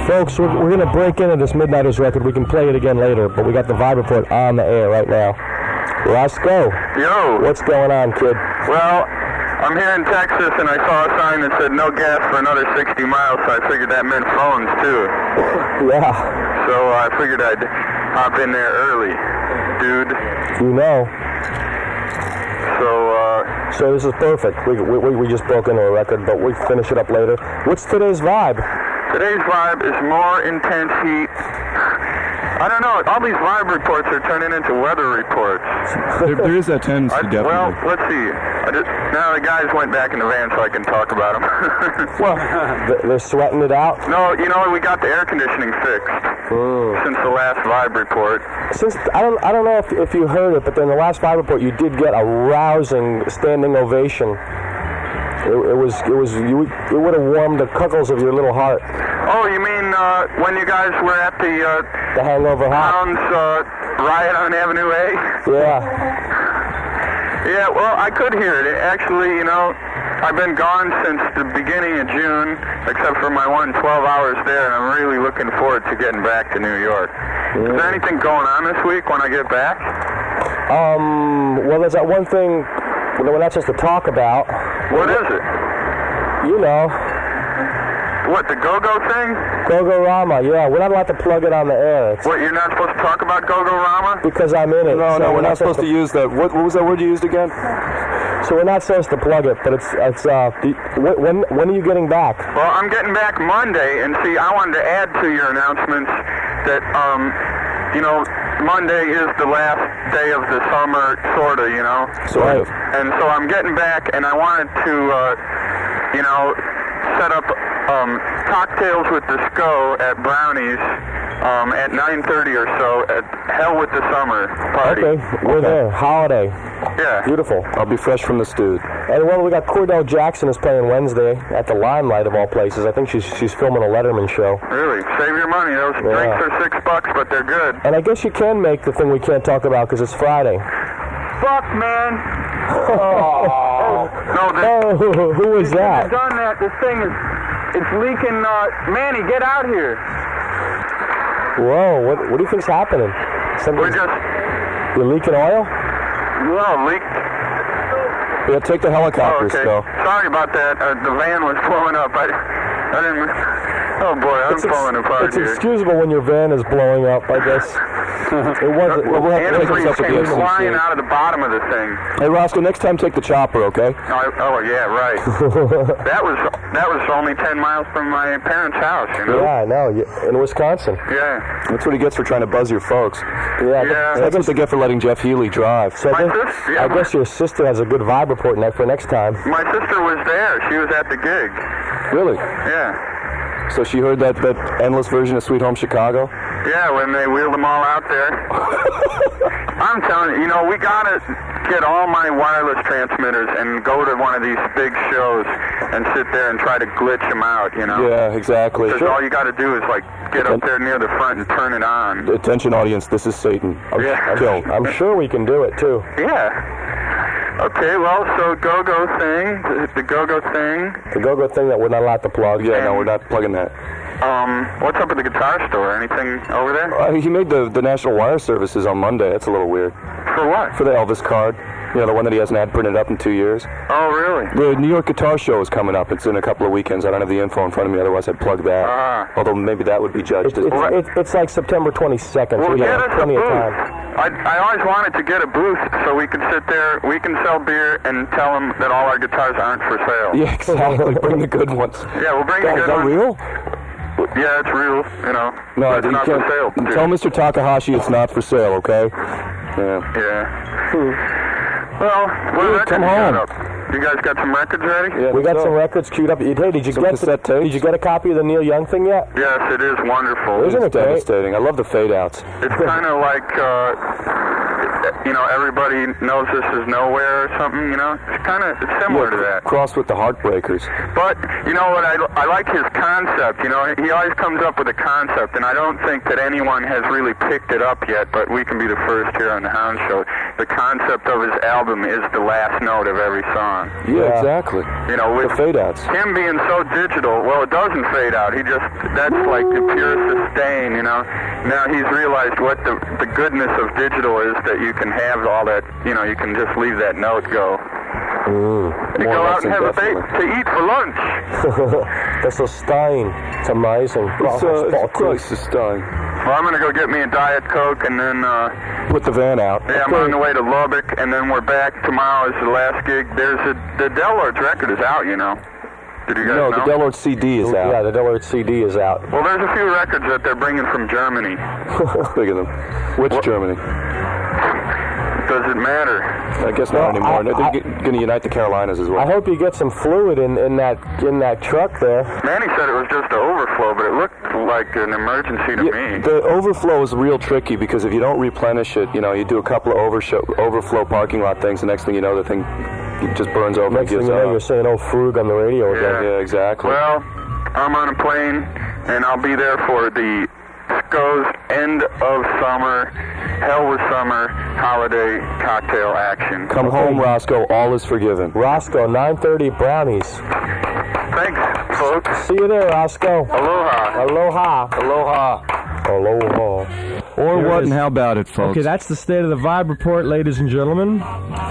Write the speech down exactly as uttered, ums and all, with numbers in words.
Folks, we're, we're going to break into this Midnighters record. We can play it again later, but we got the Vibe Report on the air right now. Roscoe. Yo. What's going on, kid? Well, I'm here in Texas, and I saw a sign that said no gas for another sixty miles, so I figured that meant phones, too. Yeah. So I figured I'd hop in there early, dude. You know. So, uh... So this is perfect. We, we, we just broke into a record, but we finish it up later. What's today's vibe? Today's vibe is more intense heat. I don't know. All these vibe reports are turning into weather reports. There, there is that tendency, I, definitely. Well, let's see. I just, now the guys went back in the van so I can talk about them. Well, they're sweating it out? No, you know, we got the air conditioning fixed mm. since the last vibe report. Since I don't, I don't know if, if you heard it, but in the last vibe report, you did get a rousing standing ovation. It, it was, it was, you, it would have warmed the cuckles of your little heart. Oh, you mean uh, when you guys were at the uh, the Hangover Hot Hounds uh, riot on Avenue A? Yeah. Yeah. Well, I could hear it. Actually, you know, I've been gone since the beginning of June, except for my one twelve hours there, and I'm really looking forward to getting back to New York. Yeah. Is there anything going on this week when I get back? Um. Well, there's that one thing we're not supposed to talk about. What is it? You know. What, the Go-Go thing? Go-Go-Rama, yeah. We're not allowed to plug it on the air. It's what, you're not supposed to talk about Go-Go-Rama? Because I'm in it. No, so no, we're, we're not, not supposed to, to use that. What, what was that word you used again? So we're not supposed to plug it, but it's, it's uh, the, when, when are you getting back? Well, I'm getting back Monday, and see, I wanted to add to your announcements that, um, you know, Monday is the last day of the summer, sort of, you know? Sort of. And so I'm getting back, and I wanted to, uh, you know, set up um, cocktails with the S C O at Brownie's um, at nine thirty or so at Hell with the Summer party. Okay, we're okay. there. Holiday. Yeah. Beautiful. I'll be fresh from the stew. And well, we got Cordell Jackson is playing Wednesday at the Limelight of all places. I think she's she's filming a Letterman show. Really? Save your money. Those yeah. drinks are six bucks, but they're good. And I guess you can make the thing we can't talk about because it's Friday. Fuck, man. Oh. No, this, oh, who was that? I've done that. This thing is, it's leaking. Uh, Manny, get out here. Whoa, what what do you think's happening? Something, We're just... You're leaking oil? No, leak... Yeah, take the helicopters, oh, okay. though. Sorry about that. Uh, the van was blowing up. I, I didn't... Oh, boy, I'm it's falling ex- apart it's here. It's excusable when your van is blowing up, I guess. It wasn't. Well, we'll have to antifreeze take came flying out of the bottom of the thing. Hey, Roscoe, next time take the chopper, okay? Oh, oh yeah, right. that was that was only ten miles from my parents' house, you know? Yeah, I know. In Wisconsin. Yeah. That's what he gets for trying to buzz your folks. Yeah. yeah. That's what they get for letting Jeff Healy drive. So my I, guess, sister, yeah, I my, guess your sister has a good vibe report next for next time. My sister was there. She was at the gig. Really? Yeah. So she heard that, that endless version of Sweet Home Chicago? Yeah, when they wheeled them all out there. I'm telling you, you know, we gotta get all my wireless transmitters and go to one of these big shows and sit there and try to glitch them out, you know? Yeah, exactly. Because sure. all you gotta do is, like, get up there near the front and turn it on. Attention, audience, this is Satan. I'm, yeah. I'm, I'm sure we can do it, too. Yeah. Okay, well, so Go-Go thing, the, the Go-Go thing. The Go-Go thing that we're not allowed to plug. Yeah, and, no, we're not plugging that. Um, what's up with the guitar store? Anything over there? Uh, he made the, the National Wire Services on Monday. That's a little weird. For what? For the Elvis card. You know, the one that he hasn't had printed up in two years. Oh, really? The New York Guitar Show is coming up. It's in a couple of weekends. I don't have the info in front of me, otherwise I'd plug that. Ah. Although maybe that would be judged It's, as... it's, it's, it's like September twenty-second, well, so we get have us plenty a of booth. time. I, I always wanted to get a booth so we can sit there, we can sell beer and tell them that all our guitars aren't for sale. Yeah, exactly. Bring the good ones. Yeah, we'll bring that, the good is that ones. real? Yeah, it's real, you know. No, it's not can't. for sale. Dude. Tell Mister Takahashi it's not for sale, okay? Yeah. Yeah. Hmm. Well, what records come you home. got up? You guys got some records ready? Yeah, we got so. some records queued up. Hey, did you some get the, Did you get a copy of the Neil Young thing yet? Yes, it is wonderful. Isn't it devastating? Great? I love the fade outs. It's kind of like, uh, you know, everybody knows this is nowhere or something. You know, it's kind of it's similar yeah, to that. Crossed with the Heartbreakers. But you know what? I, I like his concept. You know, he always comes up with a concept, and I don't think that anyone has really picked it up yet. But we can be the first here on the Hound Show. the concept of his album is the last note of every song. Yeah, Yeah. exactly. You know, with The fade outs. him being so digital, well, it doesn't fade out. He just, that's like the pure sustain, you know. Now he's realized what the, the goodness of digital is, that you can have all that, you know, you can just leave that note go. Mm. You More go or out less and have a bait indefinitely. to eat for lunch. The sustain. It's amazing. It's, uh, it's quite sustained. Well, I'm going to go get me a Diet Coke, and then, uh, Put the van out. yeah, I'm on the way to Lubbock, and then we're back. Tomorrow is the last gig. There's a, the Del Lords record is out, you know. Did you guys No, know? the Del Lord C D is Yeah, out. the Del Lord C D is out. Well, there's a few records that they're bringing from Germany. Look at them. Which Germany? Does it matter? I guess Well, not anymore. I- They're I- going to unite the Carolinas as well. I hope you get some fluid in, in that in that truck there. Manny said it was just an overflow, but it looked like an emergency to Yeah, me. the overflow is real tricky because if you don't replenish it, you know, you do a couple of overshow, overflow parking lot things, the next thing you know, the thing it just burns over Next and thing gives you know, up. you're saying, "Oh, Frug" on the radio again. Yeah, exactly. Well, I'm on a plane, and I'll be there for the Sco's end of summer, hell with summer holiday cocktail action. Come home, Roscoe. All is forgiven. Roscoe, nine thirty Brownies. Thanks, folks. See you there, Roscoe. Aloha. Aloha. Aloha. Aloha. Or Here it what is. and how about it, folks? Okay, that's the State of the Vibe report, ladies and gentlemen.